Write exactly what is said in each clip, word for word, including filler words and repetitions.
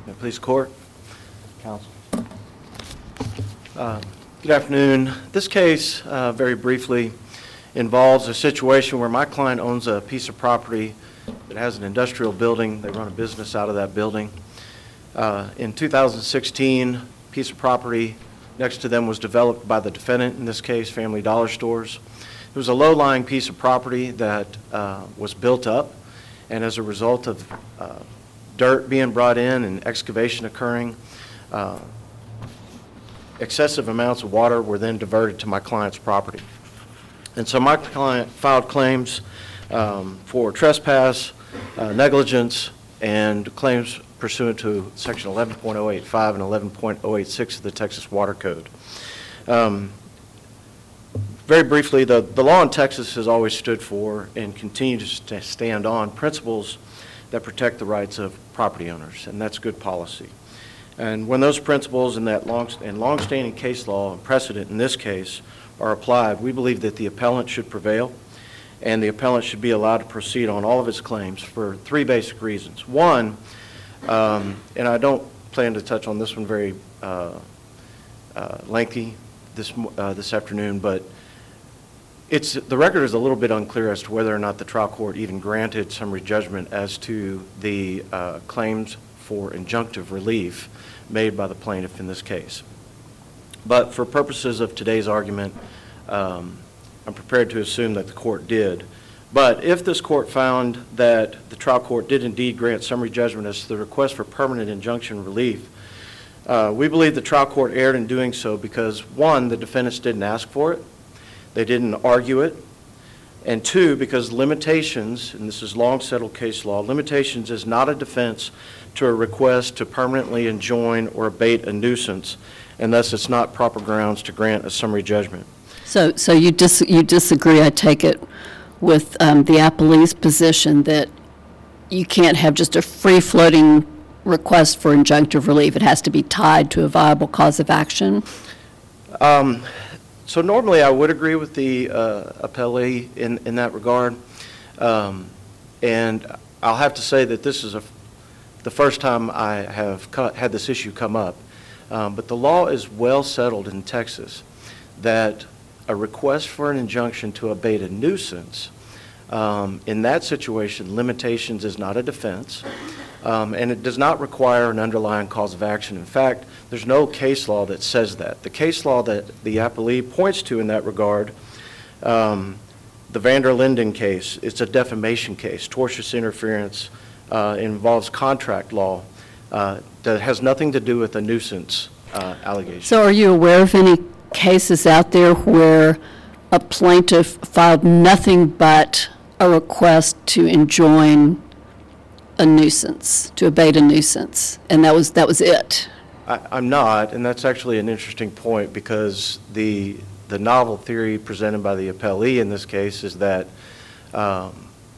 May it please the court, counsel. Uh, good afternoon. This case, uh, very briefly, involves a situation where my client owns a piece of property that has an industrial building. They run a business out of that building. Uh, in two thousand sixteen, a piece of property next to them was developed by the defendant, in this case, Family Dollar Stores. It was a low-lying piece of property that uh, was built up, and as a result of uh, dirt being brought in and excavation occurring, uh, excessive amounts of water were then diverted to my client's property. And so my client filed claims um, for trespass, uh, negligence, and claims pursuant to section eleven point oh eight five and eleven point oh eight six of the Texas Water Code. Um, very briefly, the, the law in Texas has always stood for and continues to stand on principles that protect the rights of property owners, and that's good policy. And when those principles and that long and long-standing case law and precedent in this case are applied, we believe that the appellant should prevail, and the appellant should be allowed to proceed on all of its claims for three basic reasons. One, um, and I don't plan to touch on this one very uh, uh, lengthy this uh, this afternoon, but it's the record is a little bit unclear as to whether or not the trial court even granted summary judgment as to the uh, claims for injunctive relief made by the plaintiff in this case. But for purposes of today's argument, um, I'm prepared to assume that the court did. But if this court found that the trial court did indeed grant summary judgment as to the request for permanent injunction relief, uh, we believe the trial court erred in doing so because, one, the defendants didn't ask for it, they didn't argue it, and two, because limitations, and this is long settled case law, limitations is not a defense to a request to permanently enjoin or abate a nuisance, and thus it's not proper grounds to grant a summary judgment. So, so you dis you disagree, I take it, with um, the appellee's position that you can't have just a free-floating request for injunctive relief. It has to be tied to a viable cause of action? Um, so normally I would agree with the uh, appellee in, in that regard, um, and I'll have to say that this is a, the first time I have cut, had this issue come up. Um, but the law is well settled in Texas that a request for an injunction to abate a nuisance, um, in that situation, limitations is not a defense, um, and it does not require an underlying cause of action. In fact, there's no case law that says that. The case law that the appellee points to in that regard, um, the Vander Linden case, it's a defamation case, tortious interference, uh, involves contract law, uh, that has nothing to do with a nuisance uh, allegation. So are you aware of any cases out there where a plaintiff filed nothing but a request to enjoin a nuisance, to abate a nuisance, and that was that was it? I, I'm not, and that's actually an interesting point because the the novel theory presented by the appellee in this case is that um,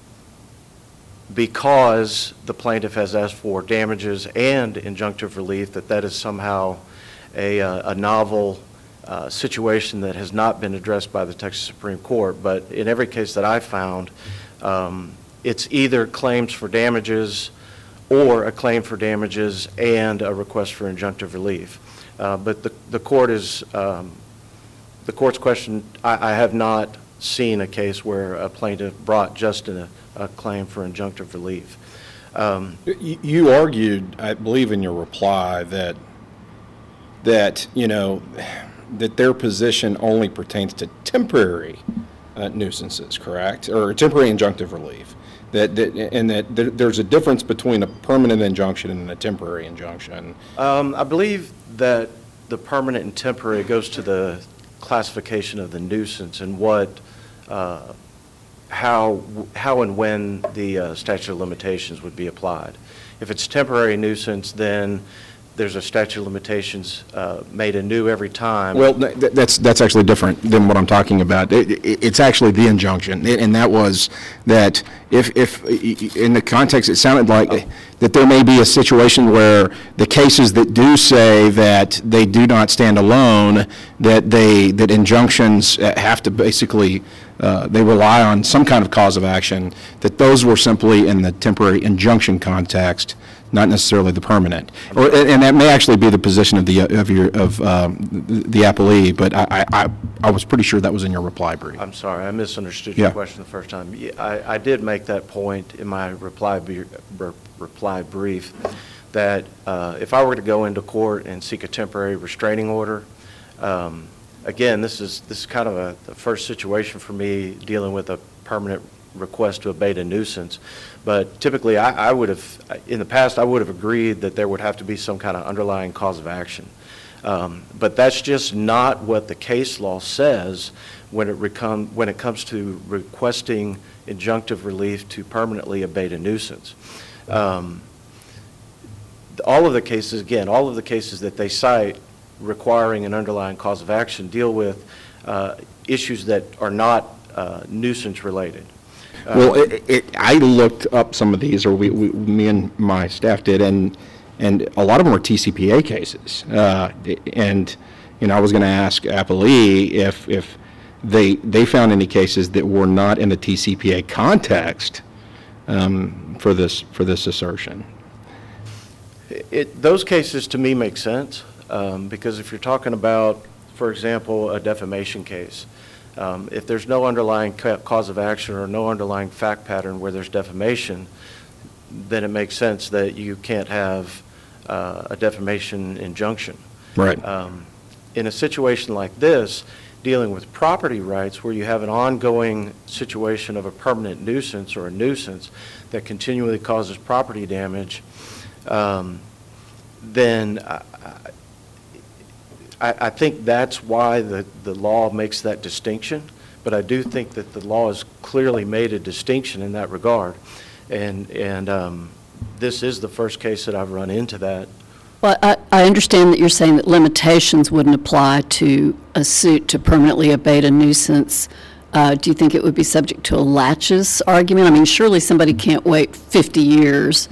because the plaintiff has asked for damages and injunctive relief, that that is somehow a, uh, a novel uh, situation that has not been addressed by the Texas Supreme Court. But in every case that I've found, um, it's either claims for damages or a claim for damages and a request for injunctive relief. Uh, but the, the court is, um, the court's question, I, I have not seen a case where a plaintiff brought just a, a claim for injunctive relief. Um, you, you argued, I believe in your reply, that that you know that their position only pertains to temporary uh, nuisances, correct, or temporary injunctive relief. That, that and that there, there's a difference between a permanent injunction and a temporary injunction. Um, I believe that the permanent and temporary goes to the classification of the nuisance and what, uh, how, how and when the uh, statute of limitations would be applied. If it's temporary nuisance, then there's a statute of limitations uh, made anew every time. Well, th that's that's actually different than what I'm talking about. It, it, it's actually the injunction, and that was that if, if in the context it sounded like oh. that there may be a situation where the cases that do say that they do not stand alone, that they that injunctions have to basically uh, they rely on some kind of cause of action, that those were simply in the temporary injunction context. not necessarily the permanent. Or, and and that may actually be the position of the, of your, of um, the the appellee, but I, I, I was pretty sure that was in your reply brief. I'm sorry, I misunderstood your Yeah. question the first time. Yeah, I, I did make that point in my reply, br- br- reply brief, that uh, if I were to go into court and seek a temporary restraining order, um, again, this is, this is kind of a, the first situation for me dealing with a permanent request to abate a nuisance. But typically, I, I would have, in the past, I would have agreed that there would have to be some kind of underlying cause of action. Um, But that's just not what the case law says when it recome, when it comes to requesting injunctive relief to permanently abate a nuisance. Um, All of the cases, again, all of the cases that they cite requiring an underlying cause of action deal with uh, issues that are not uh, nuisance-related. Well, it, it, I looked up some of these, or we, we, me and my staff did, and, and a lot of them were T C P A cases. Uh, and, you know, I was going to ask appellee if, if they, they found any cases that were not in the T C P A context um, for this, for this assertion. It, those cases, to me, make sense, um, because if you're talking about, for example, a defamation case, um, if there's no underlying ca- cause of action or no underlying fact pattern where there's defamation, then it makes sense that you can't have uh, a defamation injunction. Right. Um, in a situation like this, dealing with property rights, where you have an ongoing situation of a permanent nuisance or a nuisance that continually causes property damage, um, then I, I, I think that's why the, the law makes that distinction. But I do think that the law has clearly made a distinction in that regard. And, and um, this is the first case that I've run into that. Well, I, I understand that you're saying that limitations wouldn't apply to a suit to permanently abate a nuisance. Uh, do you think it would be subject to a laches argument? I mean, surely somebody can't wait fifty years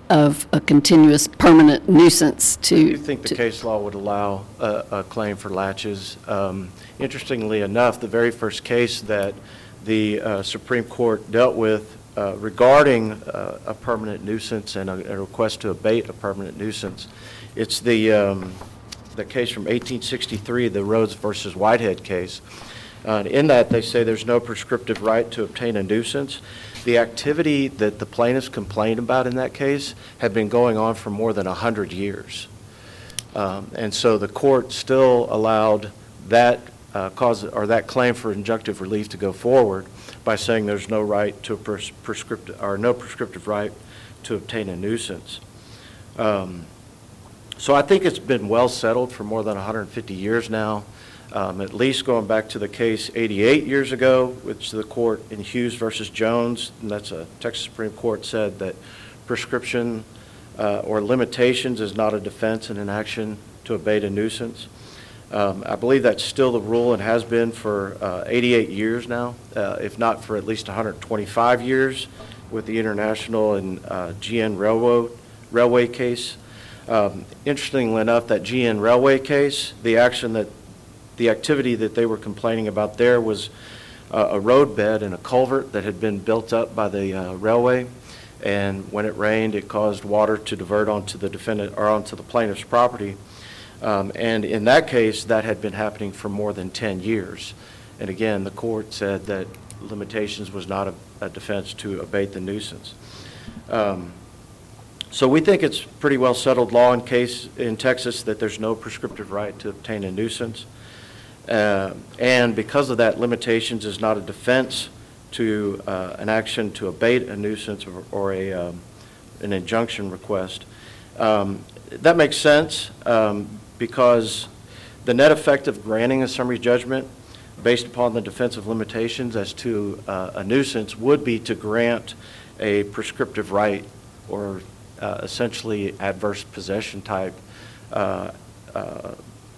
of a continuous permanent nuisance to... I do think the to- case law would allow a, a claim for laches. Um, interestingly enough, the very first case that the uh, Supreme Court dealt with uh, regarding uh, a permanent nuisance and a, a request to abate a permanent nuisance, it's the, um, the case from eighteen sixty-three, the Rhodes versus Whitehead case. Uh, in that, they say there's no prescriptive right to obtain a nuisance. The activity that the plaintiffs complained about in that case had been going on for more than one hundred years. Um, and so the court still allowed that uh, cause or that claim for injunctive relief to go forward by saying there's no right to a pres- prescriptive or no prescriptive right to obtain a nuisance. Um, so I think it's been well settled for more than one hundred fifty years now. Um, at least going back to the case eighty-eight years ago, which the court in Hughes versus Jones, and that's a Texas Supreme Court, said that prescription uh, or limitations is not a defense in an action to abate a nuisance. Um, I believe that's still the rule and has been for uh, eighty-eight years now, uh, if not for at least one hundred twenty-five years with the International and uh, G N Railroad, Railway case. Um, interestingly enough, that G N Railway case, the action that The activity that they were complaining about there was uh, a roadbed and a culvert that had been built up by the uh, railway, and when it rained, it caused water to divert onto the defendant or onto the plaintiff's property. Um, and in that case, that had been happening for more than ten years. And again, the court said that limitations was not a, a defense to abate the nuisance. Um, so we think it's pretty well settled law in case in Texas that there's no prescriptive right to obtain a nuisance. Uh, and because of that, limitations is not a defense to uh, an action to abate a nuisance or, or a, um, an injunction request. Um, that makes sense um, because the net effect of granting a summary judgment based upon the defense of limitations as to uh, a nuisance would be to grant a prescriptive right or uh, essentially adverse possession type uh, uh,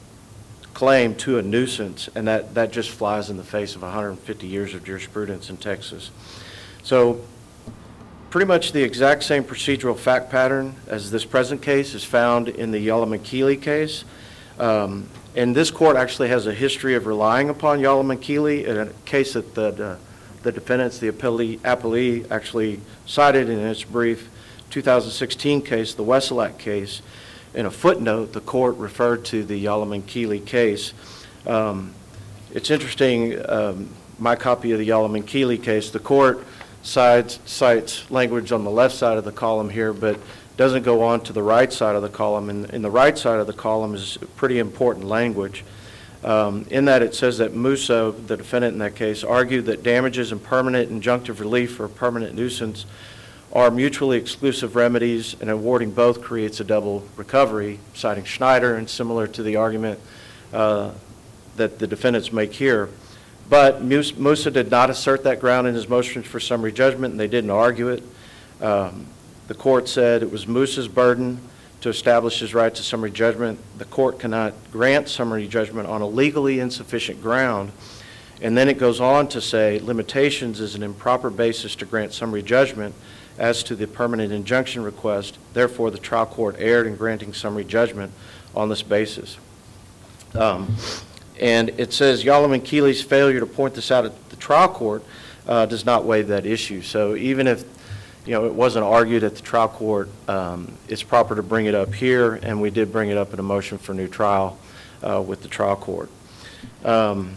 claim to a nuisance, and that, that just flies in the face of one hundred fifty years of jurisprudence in Texas. So pretty much the exact same procedural fact pattern as this present case is found in the Yalamankeely case. Um, and this court actually has a history of relying upon Yalamankeely in a case that the, the, the defendants, the appellee, appellee actually cited in its brief two thousand sixteen case, the Wesselak case, in a footnote, the court referred to the Yalaman-Keeley case. Um, It's interesting, um, my copy of the Yalaman-Keeley case, the court cites, cites language on the left side of the column here, but doesn't go on to the right side of the column. And in the right side of the column is pretty important language. Um, in that it says that Musso, the defendant in that case, argued that damages and permanent injunctive relief or permanent nuisance are mutually exclusive remedies, and awarding both creates a double recovery, citing Schneider, and similar to the argument uh, that the defendants make here. But Mus- Musso did not assert that ground in his motions for summary judgment, and they didn't argue it. Um, the court said it was Musso's burden to establish his right to summary judgment. The court cannot grant summary judgment on a legally insufficient ground. And then it goes on to say limitations is an improper basis to grant summary judgment as to the permanent injunction request. Therefore, the trial court erred in granting summary judgment on this basis. Um, and it says Yalaman-Keeley's failure to point this out at the trial court uh, does not waive that issue. So even if you know, it wasn't argued at the trial court, um, it's proper to bring it up here, and we did bring it up in a motion for new trial uh, with the trial court. Um,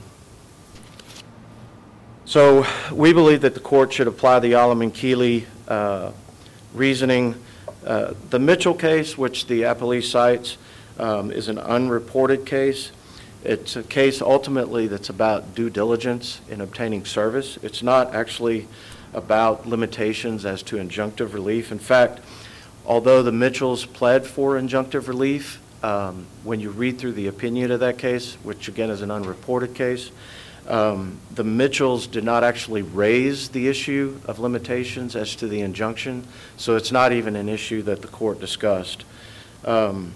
so we believe that the court should apply the Yalaman-Keeley uh, reasoning. Uh, the Mitchell case, which the appellee cites, um, is an unreported case. It's a case ultimately that's about due diligence in obtaining service. It's not actually about limitations as to injunctive relief. In fact, although the Mitchells pled for injunctive relief, um, when you read through the opinion of that case, which again is an unreported case, um, the Mitchells did not actually raise the issue of limitations as to the injunction, so it's not even an issue that the court discussed. Um,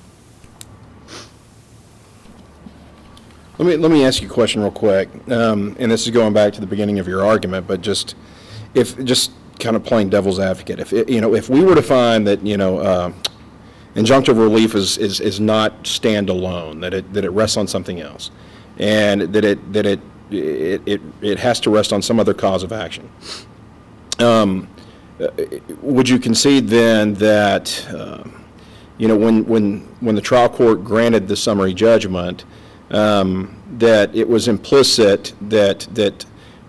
Let me, let me ask you a question real quick, um, and this is going back to the beginning of your argument, but just, if, just kind of playing devil's advocate, if, it- you know, if we were to find that, you know, uh, injunctive relief is, is, is not standalone, that it, that it rests on something else, and that it, that it, it, it, it has to rest on some other cause of action, um, uh, would you concede then that, uh, you know, when, when, when the trial court granted the summary judgment, um, that it was implicit that, that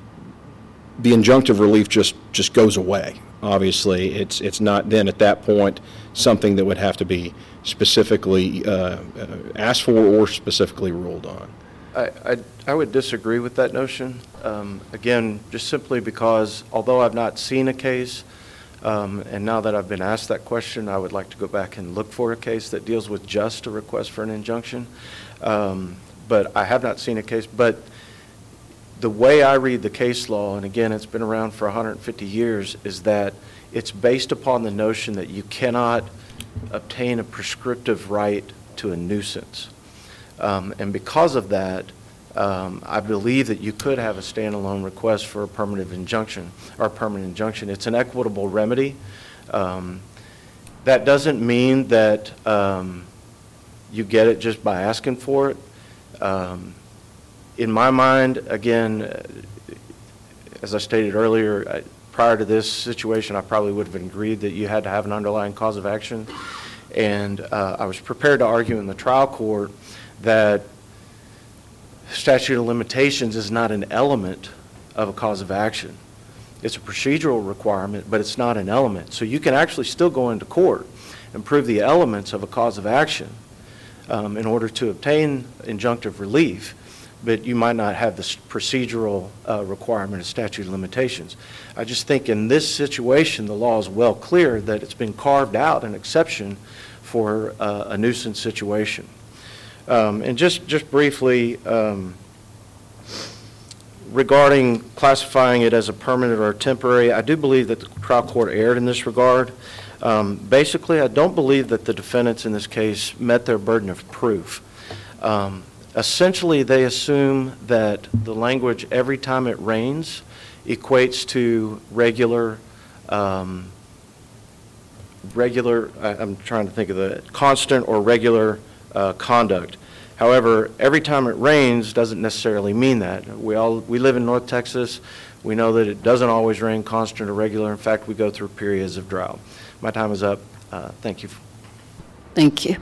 the injunctive relief just, just goes away? Obviously, it's, it's not then at that point something that would have to be specifically uh, uh, asked for or specifically ruled on. I, I, I would disagree with that notion. Um, again, just simply because although I've not seen a case, um, and now that I've been asked that question, I would like to go back and look for a case that deals with just a request for an injunction. Um, but I have not seen a case. But the way I read the case law, and again, it's been around for one hundred fifty years, is that it's based upon the notion that you cannot obtain a prescriptive right to a nuisance. Um, and because of that, um, I believe that you could have a standalone request for a permanent injunction or a permanent injunction. It's an equitable remedy. Um, that doesn't mean that um, you get it just by asking for it. Um, in my mind, again, uh, as I stated earlier, I, prior to this situation, I probably would have agreed that you had to have an underlying cause of action. And uh, I was prepared to argue in the trial court that statute of limitations is not an element of a cause of action. It's a procedural requirement, but it's not an element. So you can actually still go into court and prove the elements of a cause of action um, in order to obtain injunctive relief, but you might not have the procedural uh, requirement of statute of limitations. I just think in this situation, the law is well clear that it's been carved out an exception for uh, a nuisance situation. Um, and just, just briefly, um, regarding classifying it as a permanent or temporary, I do believe that the trial court erred in this regard. Um, basically, I don't believe that the defendants in this case met their burden of proof. Um, essentially, they assume that the language "every time it rains" equates to regular, um, regular, I, I'm trying to think of the constant or regular uh, conduct. However, every time it rains doesn't necessarily mean that. We all we live in North Texas. We know that it doesn't always rain constant or regular. In fact, we go through periods of drought. My time is up. Uh, Thank you. Thank you.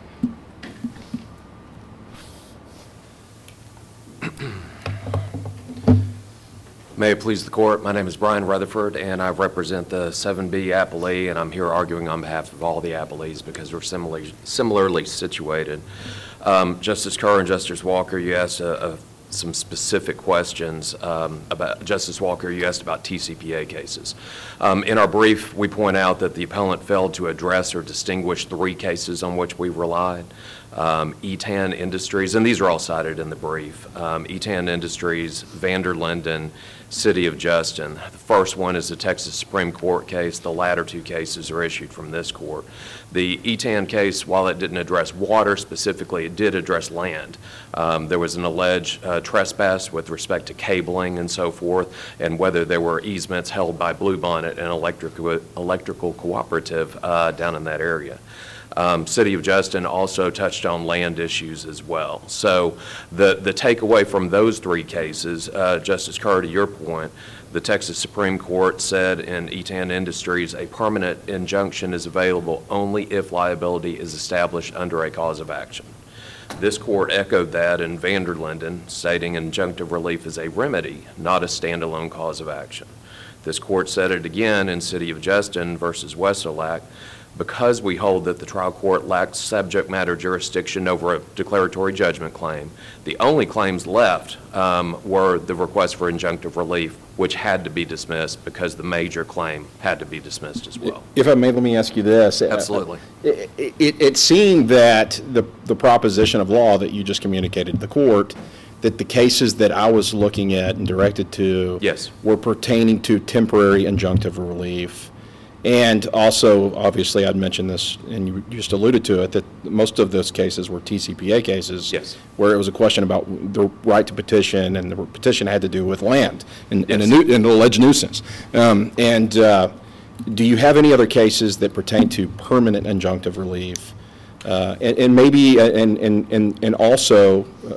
May it please the court, my name is Brian Rutherford, and I represent the seven B appellee, and I'm here arguing on behalf of all the appellees because we're similarly, similarly situated. Um, Justice Kerr and Justice Walker, you asked uh, uh, some specific questions um, about, Justice Walker, you asked about T C P A cases. Um, in our brief, we point out that the appellant failed to address or distinguish three cases on which we relied. Um, Etan Industries, and these are all cited in the brief. Um, Etan Industries, Vanderlinden, City of Justin. The first one is the Texas Supreme Court case. The latter two cases are issued from this court. The Etan case, while it didn't address water specifically, it did address land. Um, there was an alleged uh, trespass with respect to cabling and so forth, and whether there were easements held by Bluebonnet, an electrical, electrical cooperative uh, down in that area. Um, City of Justin also touched on land issues as well. So the, the takeaway from those three cases, uh, Justice Kerr, to your point, the Texas Supreme Court said in Etan Industries a permanent injunction is available only if liability is established under a cause of action. This court echoed that in Vanderlinden, stating injunctive relief is a remedy, not a standalone cause of action. This court said it again in City of Justin versus Westerlack, because we hold that the trial court lacked subject matter jurisdiction over a declaratory judgment claim, the only claims left um, were the request for injunctive relief, which had to be dismissed because the major claim had to be dismissed as well. If I may, let me ask you this. Absolutely. It, it, it seemed that the, the proposition of law that you just communicated to the court, that the cases that I was looking at and directed to Yes. were pertaining to temporary injunctive relief. And also, obviously, I'd mentioned this, and you just alluded to it, that most of those cases were T C P A cases. Yes. Where it was a question about the right to petition, and the petition had to do with land and, and, a Yes. nu- and an alleged nuisance. Um, and uh, do you have any other cases that pertain to permanent injunctive relief? Uh, and, and maybe, uh, and, and, and, and also, uh,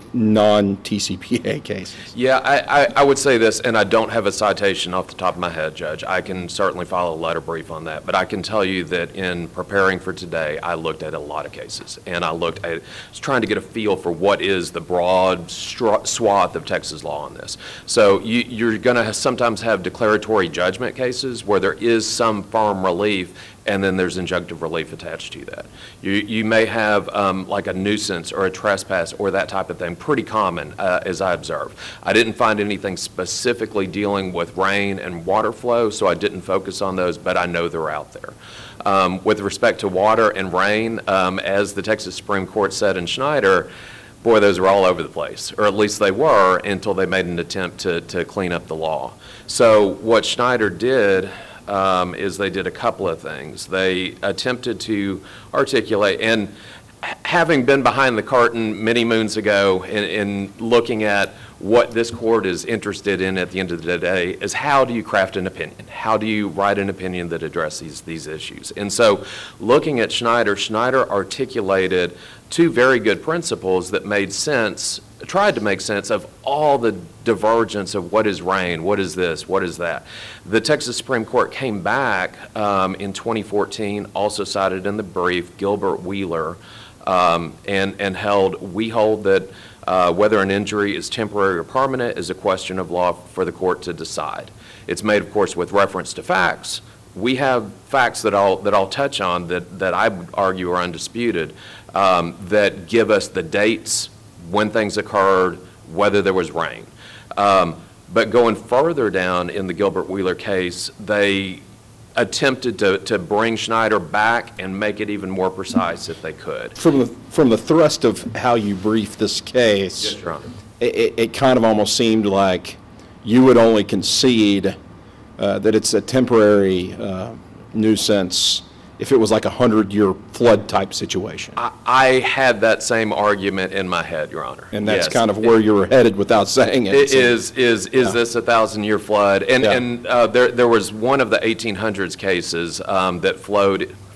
non-T C P A cases? Yeah, I, I, I would say this, and I don't have a citation off the top of my head, Judge. I can certainly file a letter brief on that, but I can tell you that in preparing for today, I looked at a lot of cases, and I looked at, was trying to get a feel for what is the broad str- swath of Texas law on this. So you, you're going to sometimes have declaratory judgment cases where there is some firm relief, and then there's injunctive relief attached to that. You, you may have um, like a nuisance or a trespass or that type of thing, pretty common uh, as I observed. I didn't find anything specifically dealing with rain and water flow, so I didn't focus on those, but I know they're out there. Um, with respect to water and rain, um, as the Texas Supreme Court said in Schneider, boy, those are all over the place, or at least they were until they made an attempt to, to clean up the law. So what Schneider did Um, is they did a couple of things. They attempted to articulate, and having been behind the curtain many moons ago in, in looking at what this court is interested in at the end of the day, is how do you craft an opinion? How do you write an opinion that addresses these issues? And so looking at Schneider, Schneider articulated two very good principles that made sense, tried to make sense of all the divergence of what is rain, what is this, what is that. The Texas Supreme Court came back um, in twenty fourteen, also cited in the brief, Gilbert Wheeler, um, and, and held, we hold that uh, whether an injury is temporary or permanent is a question of law for the court to decide. It's made, of course, with reference to facts. We have facts that I'll, that I'll touch on that, that I would argue are undisputed, um, that give us the dates, when things occurred, whether there was rain. Um, but going further down in the Gilbert Wheeler case, they attempted to, to bring Schneider back and make it even more precise if they could. From the, from the thrust of how you briefed this case, Yes, Your Honor. it, it, it kind of almost seemed like you would only concede uh, that it's a temporary uh, nuisance if it was like a hundred-year flood type situation. I, I had that same argument in my head, Your Honor. And that's Yes. kind of where you were headed without saying it. It So- is, is, is Yeah. this a thousand-year flood? And, Yeah. and uh, there, there was one of the eighteen hundreds cases um, that flowed,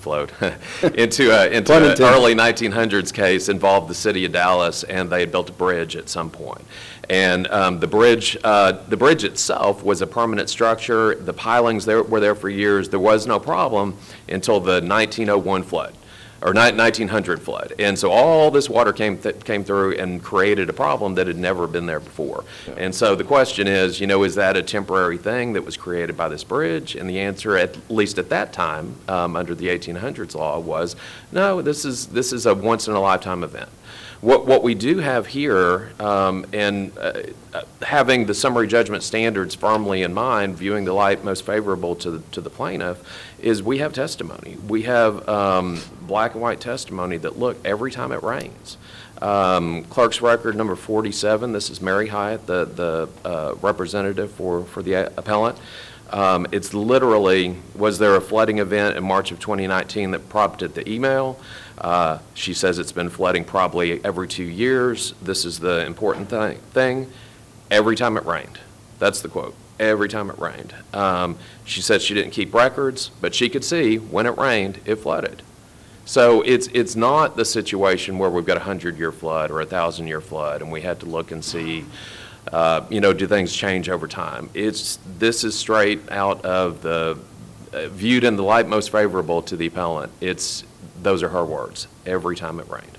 flowed, into a, into Pun an intended. early nineteen hundreds case involved the city of Dallas, and they had built a bridge at some point. And um, the bridge, uh, the bridge itself was a permanent structure. The pilings there were there for years. There was no problem until the nineteen oh one flood, or nineteen hundred flood. And so all this water came th- came through and created a problem that had never been there before. And so the question is, you know, is that a temporary thing that was created by this bridge? And the answer, at least at that time, um, under the eighteen hundreds law, was no. This is this is a once in a lifetime event. What what we do have here, um, and uh, uh, having the summary judgment standards firmly in mind, viewing the light most favorable to the, to the plaintiff, is we have testimony. We have um, black and white testimony that, look, every time it rains. Um, Clerk's record number forty-seven, this is Mary Hyatt, the, the uh, representative for, for the appellant. Um, it's literally, was there a flooding event in March of twenty nineteen that prompted the email? Uh, she says it's been flooding probably every two years. This is the important thing, thing. Every time it rained. That's the quote. Every time it rained. Um, she said she didn't keep records, but she could see when it rained, it flooded. So it's it's not the situation where we've got a hundred-year flood or a thousand-year flood, and we had to look and see, uh, you know, do things change over time? It's this is straight out of the uh, viewed in the light most favorable to the appellant. It's those are her words. Every time it rained.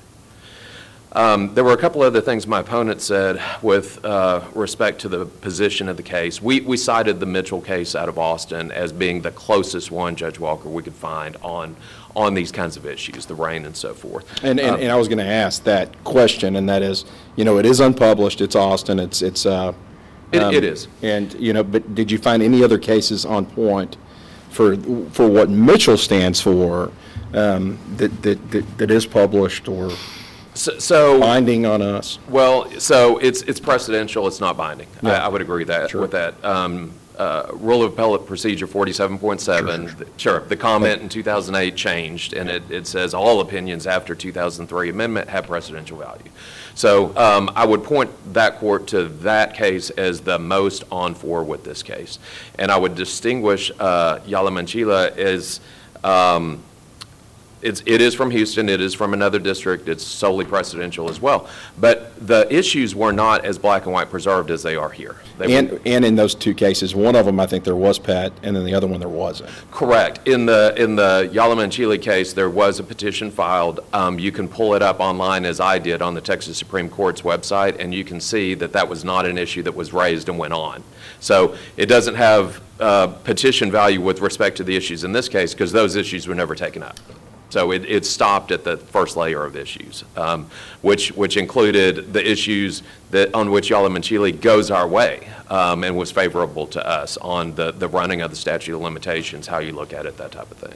Um, there were a couple other things my opponent said with uh, respect to the position of the case. We, we cited the Mitchell case out of Austin as being the closest one, Judge Walker, we could find on on these kinds of issues, the rain and so forth. And, and, Um, and I was going to ask that question, and that is, you know, it is unpublished, it's Austin, it's, it's, uh. It- um, it is. And, you know, but did you find any other cases on point for, for what Mitchell stands for, um, that, that, that that is published or so, so binding on us? Well, so it's it's precedential, it's not binding. I, Yeah. I would agree that Sure. with that. Um, uh, Rule of Appellate Procedure forty-seven point seven, sure, the comment in two thousand eight changed, and it, it says all opinions after two thousand three amendment have precedential value. So um, I would point that court to that case as the most on for with this case. And I would distinguish uh, Yala Manchila as um, It's, it is from Houston, it is from another district, it's solely precedential as well. But the issues were not as black and white preserved as they are here. They were- And, and in those two cases, one of them, I think there was Pat, and then the other one there wasn't. Correct. In the, in the Yalaman Chile case, there was a petition filed. Um, you can pull it up online as I did on the Texas Supreme Court's website, and you can see that that was not an issue that was raised and went on. So it doesn't have uh, petition value with respect to the issues in this case, because those issues were never taken up. So it, it stopped at the first layer of issues, um, which which included the issues that on which Yalaman Chile goes our way um, and was favorable to us on the, the running of the statute of limitations, how you look at it, that type of thing.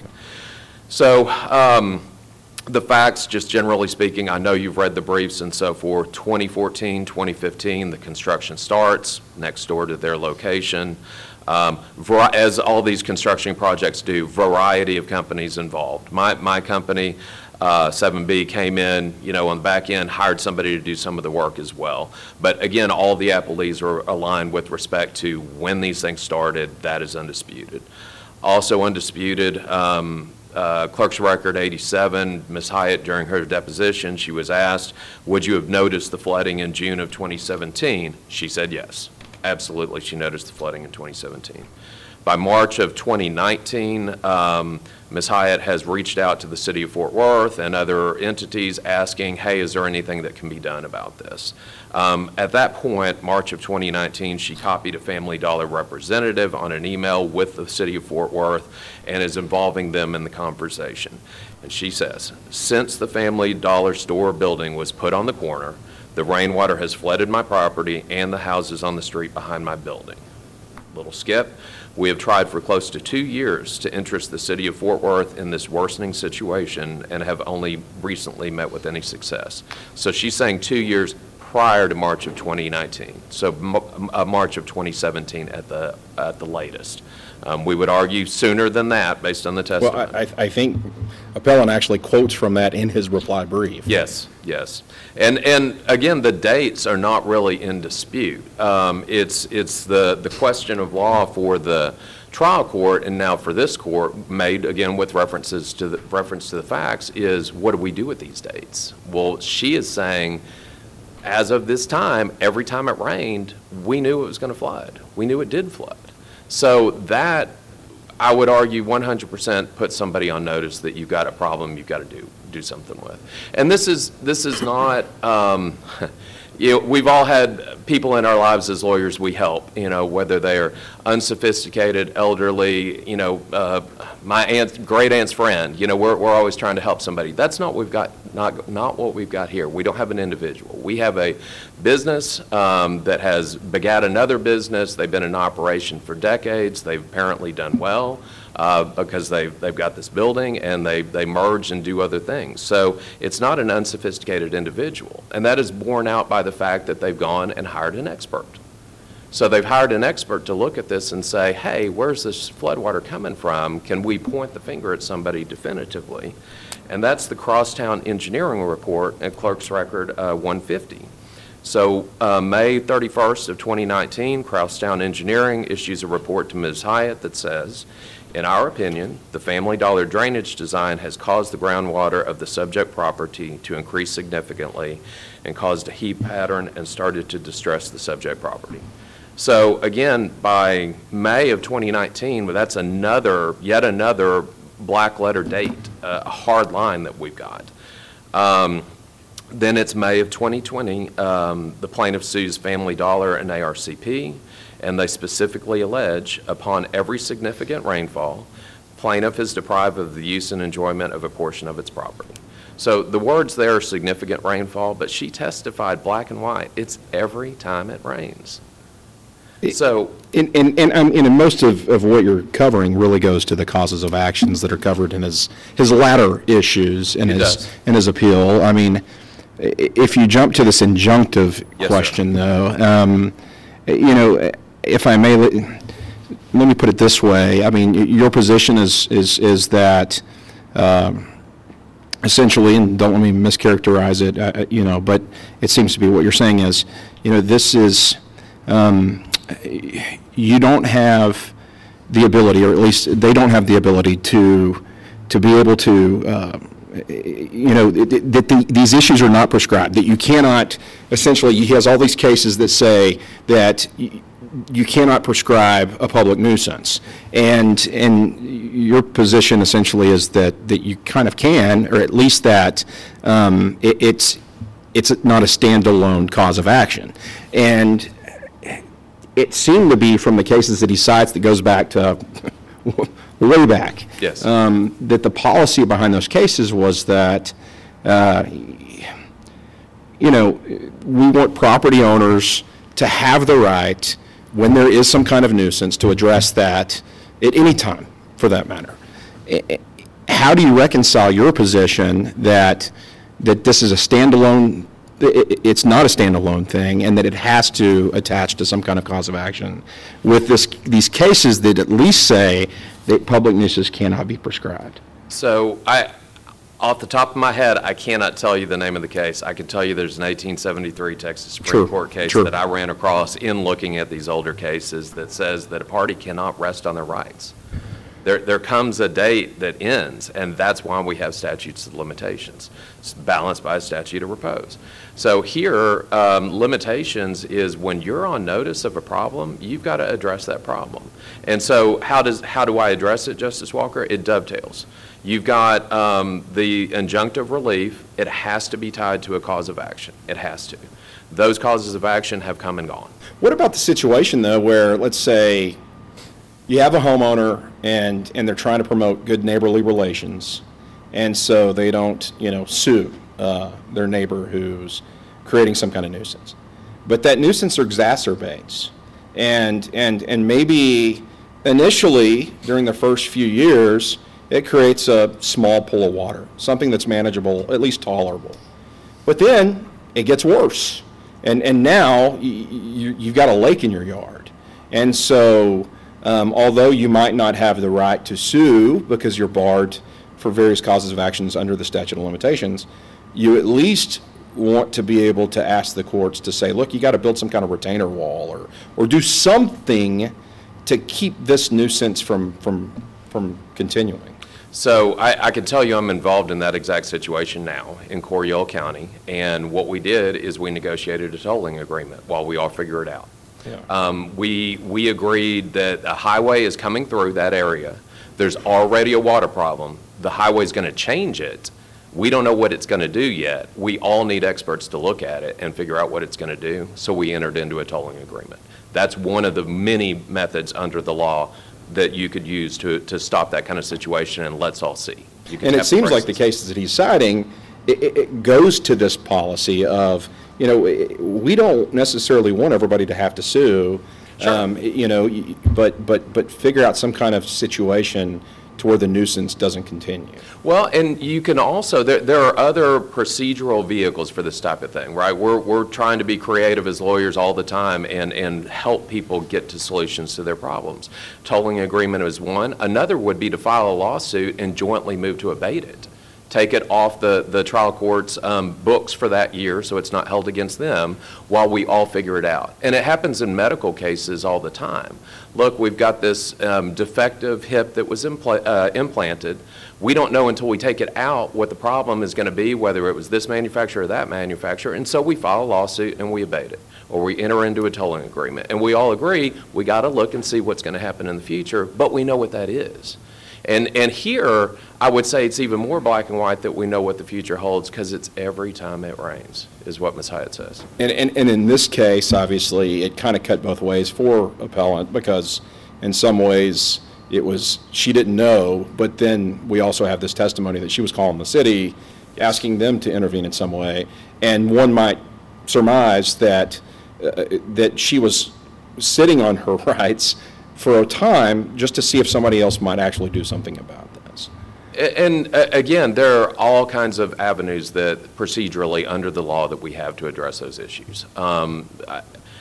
So um, the facts, just generally speaking, I know you've read the briefs and so forth. twenty fourteen, twenty fifteen, the construction starts next door to their location. Um, as all these construction projects do, variety of companies involved. My, my company, uh, seven B, came in, you know, on the back end, hired somebody to do some of the work as well. But again, all the appellees are aligned with respect to when these things started. That is undisputed. Also undisputed, um, uh, Clerk's Record eighty-seven, Miz Hyatt, during her deposition, she was asked, would you have noticed the flooding in June of twenty seventeen? She said yes. Absolutely, she noticed the flooding in twenty seventeen. By March of twenty nineteen, um, Miz Hyatt has reached out to the city of Fort Worth and other entities asking, hey, is there anything that can be done about this? Um, at that point, March of twenty nineteen, she copied a Family Dollar representative on an email with the city of Fort Worth and is involving them in the conversation. And she says, since the Family Dollar store building was put on the corner, the rainwater has flooded my property and the houses on the street behind my building. Little skip. We have tried for close to two years to interest the city of Fort Worth in this worsening situation and have only recently met with any success. So she's saying two years prior to March of twenty nineteen, so uh, March of twenty seventeen at the at the latest. Um, we would argue sooner than that based on the testimony. Well, I, I I think appellant actually quotes from that in his reply brief. Yes, yes. And, and again, the dates are not really in dispute. Um, it's, it's the, the question of law for the trial court, and now for this court, made again with references to the, reference to the facts, is what do we do with these dates? Well, she is saying, as of this time, every time it rained, we knew it was going to flood. We knew it did flood. So that, I would argue, one hundred percent puts somebody on notice that you've got a problem you've got to do do something with. And this is this is not. Um, You know, we've all had people in our lives as lawyers we help, you know, whether they are unsophisticated, elderly, you know, uh, my aunt's, great aunt's friend, you know, we're, we're always trying to help somebody. That's not what we've got, not, not what we've got here. We don't have an individual. We have a business um, that has begat another business. They've been in operation for decades. They've apparently done well. Uh, because they've, they've got this building and they, they merge and do other things. So it's not an unsophisticated individual. And that is borne out by the fact that they've gone and hired an expert. So they've hired an expert to look at this and say, hey, where's this floodwater coming from? Can we point the finger at somebody definitively? And that's the Crosstown Engineering Report at Clerk's Record uh, one fifty. So uh, May thirty-first of twenty nineteen, Crosstown Engineering issues a report to Miz Hyatt that says, in our opinion, the Family Dollar drainage design has caused the groundwater of the subject property to increase significantly and caused a heap pattern and started to distress the subject property. So again, by May of twenty nineteen, well, that's another, yet another black letter date, uh, a hard line that we've got. Um, then it's May of twenty twenty, um, the plaintiff sues Family Dollar and A R C P. And they specifically allege, upon every significant rainfall, plaintiff is deprived of the use and enjoyment of a portion of its property. So the words there are significant rainfall, but she testified black and white. It's every time it rains. So, And, and, and, um, and most of, of what you're covering really goes to the causes of actions that are covered in his, his latter issues and It his, does. and his appeal. I mean, i- if you jump to this injunctive Yes, sir. question, though, um, you know, if I may, let let me put it this way. I mean, y- your position is, is, is that um, essentially, and don't let me mischaracterize it, uh, uh, you know, but it seems to be what you're saying is, you know, this is, um, you don't have the ability, or at least they don't have the ability to, to be able to, uh, you know, that the, these issues are not prescribed, that you cannot, essentially, he has all these cases that say that y- you cannot prescribe a public nuisance. And, and your position essentially is that, that you kind of can, or at least that um, it, it's, it's not a standalone cause of action. And it seemed to be from the cases that he cites that goes back to way back. Yes. Um, that the policy behind those cases was that, uh, you know, we want property owners to have the right, when there is some kind of nuisance, to address that at any time, for that matter. Eh, eh, How do you reconcile your position that, that this is a standalone, i- i- it's not a standalone thing, and that it has to attach to some kind of cause of action, with this, these cases that at least say that public nuisance cannot be prescribed? so I, off the top of my head, I cannot tell you the name of the case. I can tell you there's an eighteen seventy-three Texas Supreme Sure, Court case sure. that I ran across in looking at these older cases that says that a party cannot rest on their rights. There, there comes a date that ends, and that's why we have statutes of limitations. It's balanced by a statute of repose. So here, um, limitations is when you're on notice of a problem, you've got to address that problem. And so how does, how do I address it, Justice Walker? It dovetails. You've got um, the injunctive relief. It has to be tied to a cause of action. It has to. Those causes of action have come and gone. What about the situation, though, where, let's say, you have a homeowner and, and they're trying to promote good neighborly relations, and so they don't, you know, sue uh, their neighbor who's creating some kind of nuisance. But that nuisance exacerbates, and, and, and maybe initially, during the first few years, it creates a small pool of water, something that's manageable, at least tolerable. But then, it gets worse. And, and now, y- you, you've got a lake in your yard. And so, um, although you might not have the right to sue because you're barred for various causes of actions under the statute of limitations, you at least want to be able to ask the courts to say, look, you got to build some kind of retainer wall, or, or do something to keep this nuisance from, from, from continuing? So I, I can tell you I'm involved in that exact situation now in Coryell County, and what we did is we negotiated a tolling agreement while we all figure it out. Yeah. Um, we, we agreed that a highway is coming through that area. There's already a water problem. The highway's going to change it. We don't know what it's going to do yet. We all need experts to look at it and figure out what it's going to do, so we entered into a tolling agreement. That's one of the many methods under the law that you could use to, to stop that kind of situation, and let's all see. You can And it have seems like the process. cases that he's citing, it, it- it goes to this policy of, you know, we don't necessarily want everybody to have to sue, Sure. um, you know, y- but, but, but figure out some kind of situation to where the nuisance doesn't continue. Well, and you can also, there, there are other procedural vehicles for this type of thing, right? We're, we're trying to be creative as lawyers all the time and, and help people get to solutions to their problems. Tolling agreement is one. Another would be to file a lawsuit and jointly move to abate it. Take it off the, the trial court's um, books for that year so it's not held against them while we all figure it out. And it happens in medical cases all the time. Look, we've got this um, defective hip that was impl- uh, implanted. We don't know until we take it out what the problem is going to be, whether it was this manufacturer or that manufacturer, and so we file a lawsuit and we abate it, or we enter into a tolling agreement. And we all agree we got to look and see what's going to happen in the future, but we know what that is. And, and here, I would say it's even more black and white that we know what the future holds, because it's every time it rains, is what Miz Hyatt says. And, and, and in this case, obviously, it kind of cut both ways for appellant, because in some ways, it was, she didn't know, but then we also have this testimony that she was calling the city, asking them to intervene in some way, and one might surmise that, uh, that she was sitting on her rights for a time just to see if somebody else might actually do something about this. And uh, again, there are all kinds of avenues that procedurally under the law that we have to address those issues. Um, I,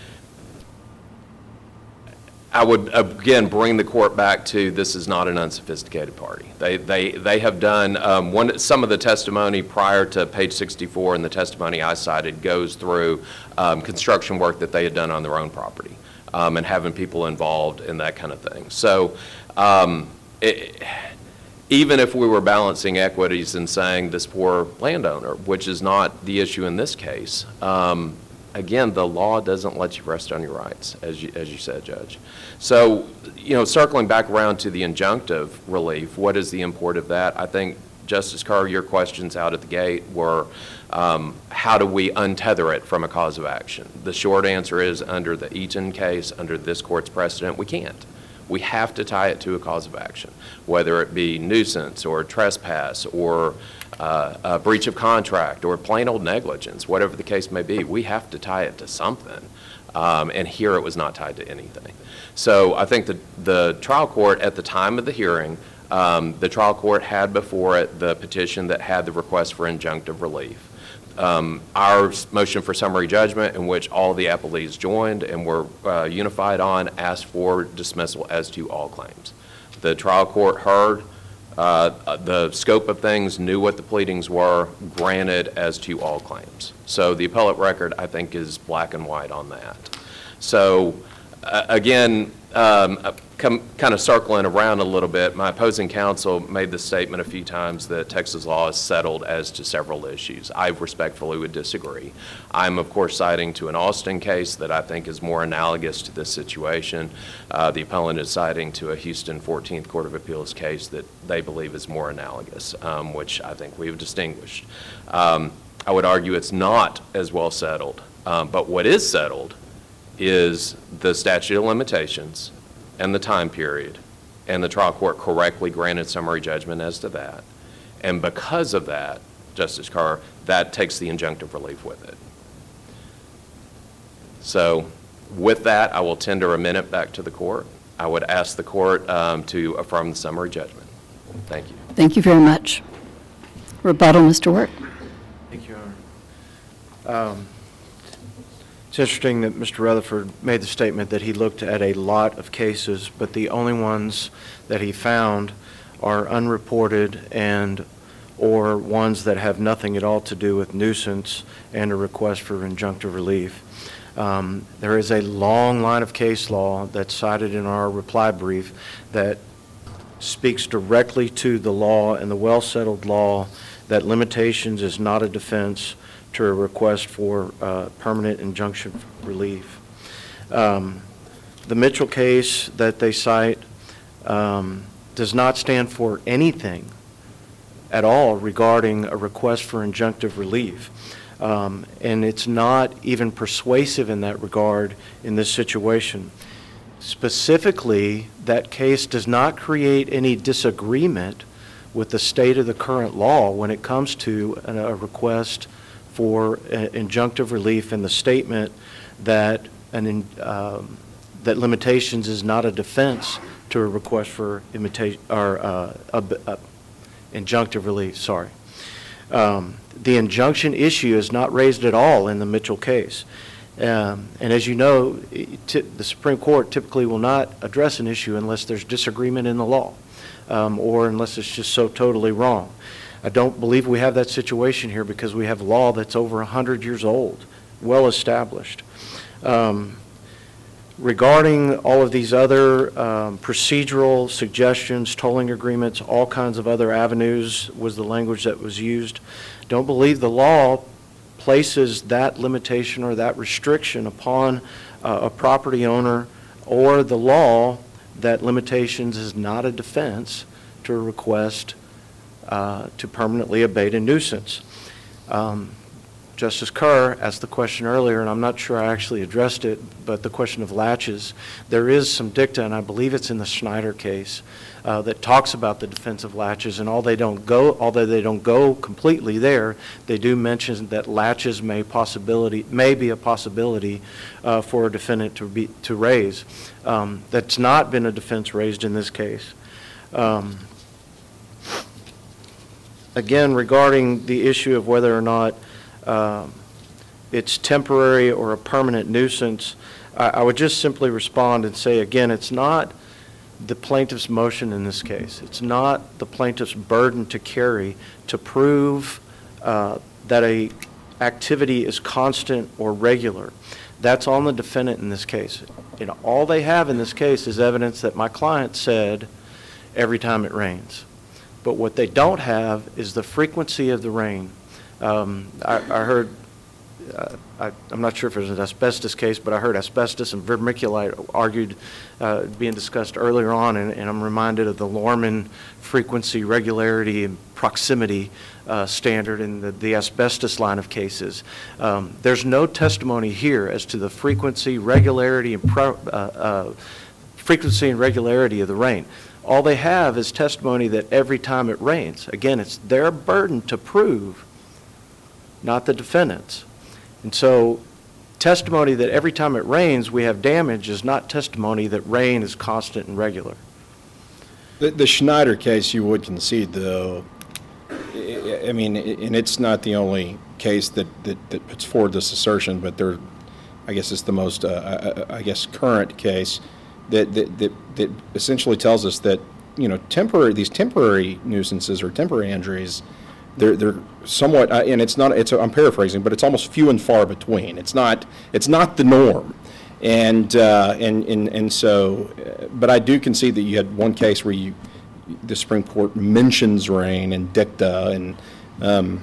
I would again bring the court back to this is not an unsophisticated party. They they they have done um, one some of the testimony prior to page sixty-four, and the testimony I cited goes through um, construction work that they had done on their own property. Um, and having people involved in that kind of thing. So um, it, even if we were balancing equities and saying this poor landowner, which is not the issue in this case, um, again, the law doesn't let you rest on your rights, as you, as you said, Judge. So, you know, circling back around to the injunctive relief, what is the import of that? I think, Justice Carr, your questions out at the gate were, um, how do we untether it from a cause of action? The short answer is, under the Eaton case, under this court's precedent, we can't. We have to tie it to a cause of action, whether it be nuisance or trespass or uh, a breach of contract or plain old negligence, whatever the case may be. We have to tie it to something, um, and here it was not tied to anything. So I think the, the trial court at the time of the hearing, Um, the trial court had before it the petition that had the request for injunctive relief. Um, our motion for summary judgment, in which all the appellees joined and were uh, unified on, asked for dismissal as to all claims. The trial court heard uh, the scope of things, knew what the pleadings were, granted as to all claims. So the appellate record, I think, is black and white on that. So uh, again, um, come, kind of circling around a little bit, my opposing counsel made the statement a few times that Texas law is settled as to several issues. I respectfully would disagree. I'm, of course, citing to an Austin case that I think is more analogous to this situation. Uh, the appellant is citing to a Houston fourteenth Court of Appeals case that they believe is more analogous, um, which I think we have distinguished. Um, I would argue it's not as well settled, um, but what is settled is the statute of limitations and the time period, and the trial court correctly granted summary judgment as to that. And because of that, Justice Carr, that takes the injunctive relief with it. So with that, I will tender a minute back to the court. I would ask the court um, to affirm the summary judgment. Thank you. Thank you very much. Rebuttal, Mister Wirt. Thank you, Your Honor. Um, It's interesting that Mister Rutherford made the statement that he looked at a lot of cases, but the only ones that he found are unreported and or ones that have nothing at all to do with nuisance and a request for injunctive relief. Um, There is a long line of case law that's cited in our reply brief that speaks directly to the law and the well-settled law that limitations is not a defense to a request for uh, permanent injunction relief. Um, The Mitchell case that they cite um, does not stand for anything at all regarding a request for injunctive relief. Um, and it's not even persuasive in that regard in this situation. Specifically, that case does not create any disagreement with the state of the current law when it comes to a, a request for uh, injunctive relief and the statement that an in, um, that limitations is not a defense to a request for imitation or uh, a, a injunctive relief. Sorry, um, the injunction issue is not raised at all in the Mitchell case, um, and as you know, t the Supreme Court typically will not address an issue unless there's disagreement in the law, um, or unless it's just so totally wrong. I don't believe we have that situation here because we have law that's over a hundred years old, well established. Um, Regarding all of these other um, procedural suggestions, tolling agreements, all kinds of other avenues was the language that was used. Don't believe the law places that limitation or that restriction upon uh, a property owner or the law that limitations is not a defense to a request uh, to permanently abate a nuisance. Um, Justice Kerr asked the question earlier, and I'm not sure I actually addressed it, but the question of latches. There is some dicta, and I believe it's in the Schneider case, uh, that talks about the defense of latches, and all they don't go, although they don't go completely there, they do mention that latches may possibility may be a possibility uh, for a defendant to be to raise. Um, that's not been a defense raised in this case. Um, again, regarding the issue of whether or not Um, it's temporary or a permanent nuisance, I, I would just simply respond and say, again, it's not the plaintiff's motion in this case. It's not the plaintiff's burden to carry to prove uh, that a activity is constant or regular. That's on the defendant in this case. You know, all they have in this case is evidence that my client said every time it rains. But what they don't have is the frequency of the rain. Um, I, I heard, uh, I, I'm not sure if it was an asbestos case, but I heard asbestos and vermiculite argued, uh, being discussed earlier on, and, and I'm reminded of the Lorman frequency, regularity, and proximity uh, standard in the, the asbestos line of cases. Um, there's no testimony here as to the frequency, regularity, and pro, uh, uh, frequency and regularity of the rain. All they have is testimony that every time it rains. Again, it's their burden to prove, not the defendant's. And so testimony that every time it rains we have damage is not testimony that rain is constant and regular. The, the Schneider case, you would concede, though, I I mean, and it's not the only case that, that, that puts forward this assertion, but there, I guess it's the most, uh, I, I guess, current case that, that, that, that essentially tells us that, you know, temporary, these temporary nuisances or temporary injuries, They're, they're somewhat, uh, and it's not, it's, I'm paraphrasing, but it's almost few and far between. It's not, it's not the norm. And, uh, and, and, and so, uh, but I do concede that you had one case where you, the Supreme Court mentions rain and dicta, and um,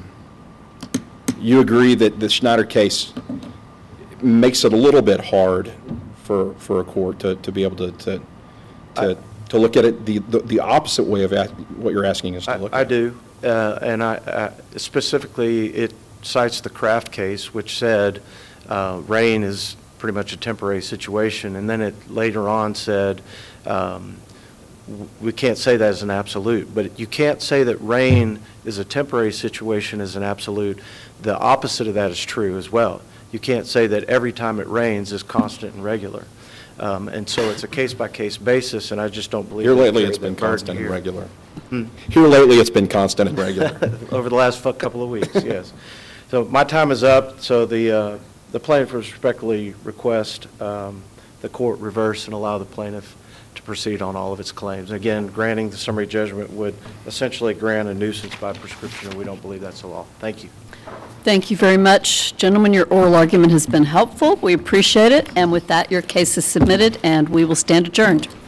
you agree that the Schneider case makes it a little bit hard for, for a court to, to be able to, to, to, I, to look at it the, the, the opposite way of ask, what you're asking us to I, look I at. I do. Uh, and I, uh, specifically, it cites the Kraft case, which said uh, rain is pretty much a temporary situation, and then it later on said um, we can't say that as an absolute, but you can't say that rain is a temporary situation as an absolute. The opposite of that is true as well. You can't say that every time it rains is constant and regular. Um, and so it's a case-by-case basis, and I just don't believe. Here that lately, there- it's been that burden constant and here. regular. Hmm. Here lately, it's been constant and regular. Over the last fu- couple of weeks, yes. So my time is up, so the, uh, the plaintiff respectfully request um, the court reverse and allow the plaintiff to proceed on all of its claims. Again, granting the summary judgment would essentially grant a nuisance by prescription, and we don't believe that's the law. Thank you. Thank you very much. Gentlemen, your oral argument has been helpful. We appreciate it. And with that, your case is submitted, and we will stand adjourned.